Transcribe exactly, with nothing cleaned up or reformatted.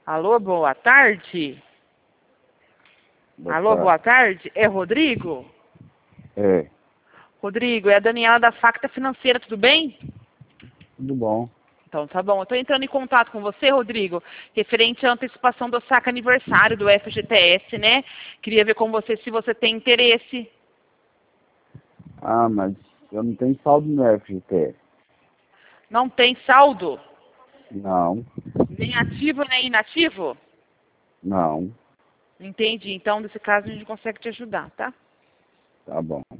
Alô, boa tarde. Boa Alô, tarde. boa tarde. É Rodrigo? É, Rodrigo, é a Daniela da Facta Financeira, tudo bem? tudo bom. Então, tá bom. Eu tô entrando em contato com você, Rodrigo, referente à antecipação do saque aniversário do F G T S, né? Queria ver com você se você tem interesse. Ah, mas eu não tenho saldo no F G T S. Não tem saldo? Não, Nem ativo, nem inativo? não. Entendi. Então, nesse caso, a gente consegue te ajudar, tá? Tá bom.